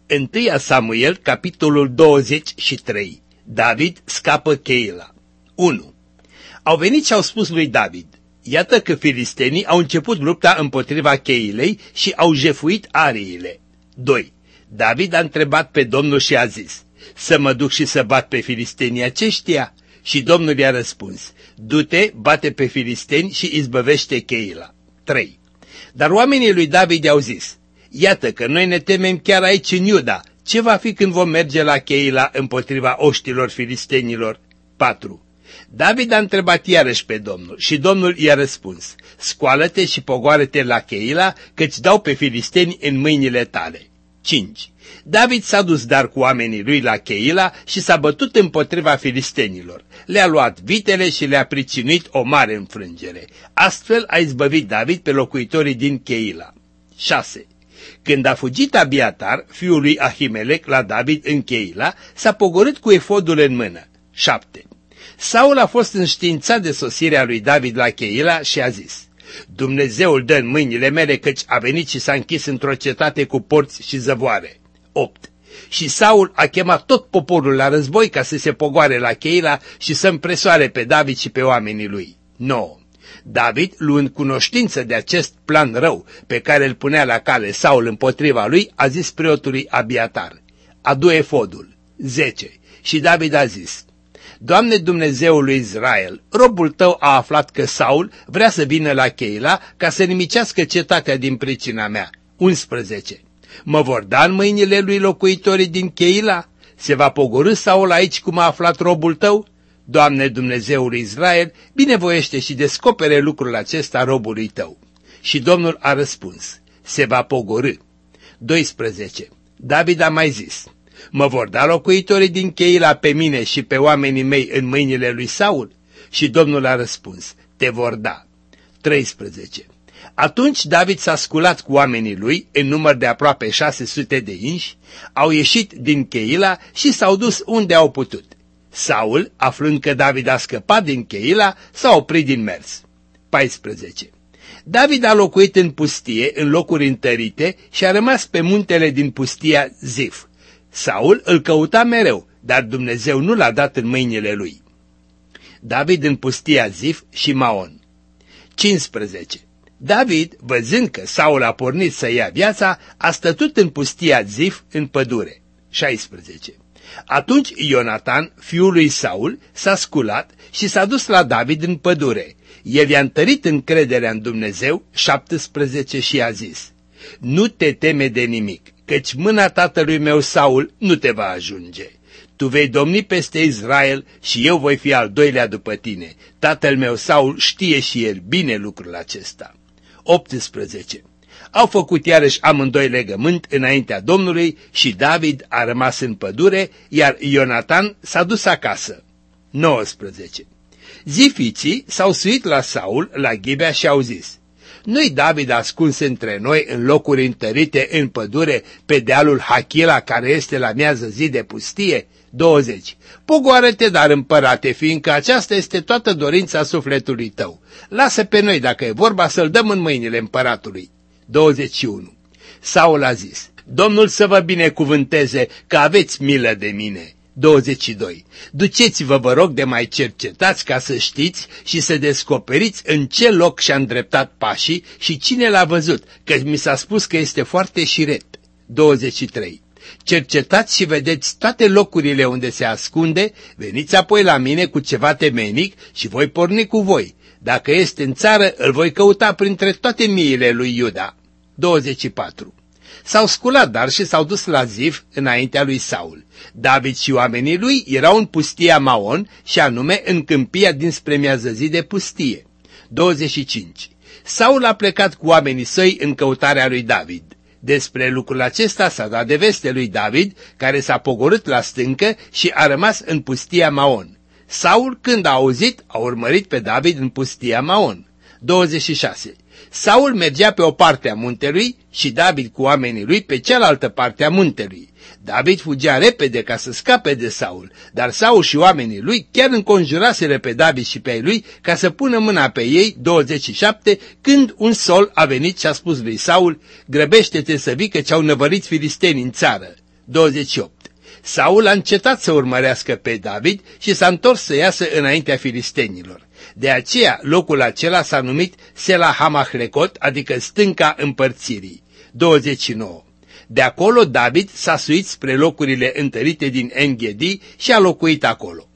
1 Samuel, capitolul 23. David scapă Cheila. 1. Au venit și au spus lui David: iată că filistenii au început lupta împotriva Cheilei și au jefuit ariile. 2. David a întrebat pe Domnul și a zis: să mă duc și să bat pe filistenii aceștia? Și Domnul i-a răspuns: du-te, bate pe filisteni și izbăvește Cheila. 3. Dar oamenii lui David i-au zis: iată că noi ne temem chiar aici în Iuda, ce va fi când vom merge la Cheila împotriva oștilor filistenilor? 4. David a întrebat iarăși pe Domnul și Domnul i-a răspuns: scoală-te și pogoară-te la Cheila, că-ți dau pe filisteni în mâinile tale. 5. David s-a dus dar cu oamenii lui la Cheila și s-a bătut împotriva filistenilor. Le-a luat vitele și le-a pricinuit o mare înfrângere. Astfel a izbăvit David pe locuitorii din Cheila. 6. Când a fugit Abiatar, fiul lui Ahimelec, la David în Cheila, s-a pogorât cu efodul în mână. 7. Saul a fost înștiințat de sosirea lui David la Cheila și a zis: Dumnezeul dă în mâinile mele, căci a venit și s-a închis într-o cetate cu porți și zăvoare. 8. Și Saul a chemat tot poporul la război ca să se pogoare la Cheila și să împresoare pe David și pe oamenii lui. 9. David, luând cunoștință de acest plan rău pe care îl punea la cale Saul împotriva lui, a zis preotului Abiatar: adu efodul. 10. Și David a zis: Doamne Dumnezeul lui Israel, robul tău a aflat că Saul vrea să vină la Cheila ca să nimicească cetatea din pricina mea. 11. Mă vor da în mâinile lui locuitorii din Cheila? Se va pogorî Saul aici cum a aflat robul tău? Doamne Dumnezeul lui Israel, binevoiește și descopere lucrul acesta robului tău. Și Domnul a răspuns: se va pogorî. 12. David a mai zis: mă vor da locuitorii din Cheila pe mine și pe oamenii mei în mâinile lui Saul? Și Domnul a răspuns: te vor da. 13. Atunci David s-a sculat cu oamenii lui, în număr de aproape 600 de inși, au ieșit din Cheila și s-au dus unde au putut. Saul, aflând că David a scăpat din Cheila, s-a oprit din mers. 14. David a locuit în pustie, în locuri întărite, și a rămas pe muntele din pustia Zif. Saul îl căuta mereu, dar Dumnezeu nu l-a dat în mâinile lui. David în pustia Zif și Maon. 15. David, văzând că Saul a pornit să ia viața, a stătut în pustia Zif în pădure. 16. Atunci Ionatan, fiul lui Saul, s-a sculat și s-a dus la David în pădure. El i-a întărit încrederea în Dumnezeu. 17 și a zis: nu te teme de nimic, căci mâna tatălui meu Saul nu te va ajunge. Tu vei domni peste Israel și eu voi fi al doilea după tine. Tatăl meu Saul știe și el bine lucrul acesta. 18. Au făcut iarăși amândoi legământ înaintea Domnului și David a rămas în pădure, iar Ionatan s-a dus acasă. 19. Zifiții s-au suit la Saul la Ghibea și au zis: nu-i David ascuns între noi în locuri întărite în pădure pe dealul Hachila, care este la miază zi de pustie? 20. Pogoară-te, dar împărate, fiindcă aceasta este toată dorința sufletului tău. Lasă pe noi, dacă e vorba, să-l dăm în mâinile împăratului. 21. Saul a zis: Domnul să vă binecuvânteze, că aveți milă de mine. 22. Duceți-vă, vă rog, de mai cercetați ca să știți și să descoperiți în ce loc și-a îndreptat pașii și cine l-a văzut, că mi s-a spus că este foarte șiret. 23. Cercetați și vedeți toate locurile unde se ascunde, veniți apoi la mine cu ceva temenic și voi porni cu voi. Dacă este în țară, îl voi căuta printre toate miile lui Iuda. 24. S-au sculat dar și s-au dus la Zif înaintea lui Saul. David și oamenii lui erau în pustia Maon, și anume în câmpia dinspre miază zi de pustie. 25. Saul a plecat cu oamenii săi în căutarea lui David. Despre lucrul acesta s-a dat de veste lui David, care s-a pogorât la stâncă și a rămas în pustia Maon. Saul, când a auzit, a urmărit pe David în pustia Maon. 26. Saul mergea pe o parte a muntelui și David cu oamenii lui pe cealaltă parte a muntelui. David fugea repede ca să scape de Saul, dar Saul și oamenii lui chiar înconjuraseră pe David și pe ei lui ca să pună mâna pe ei. 27. Când un sol a venit și a spus lui Saul: grăbește-te să vii, că ce-au năvărit filistenii în țară. 28. Saul a încetat să urmărească pe David și s-a întors să iasă înaintea filistenilor. De aceea locul acela s-a numit Sela Hamahlecot, adică stânca împărțirii. 29. De acolo David s-a suit spre locurile întărite din En-Ghedi și a locuit acolo.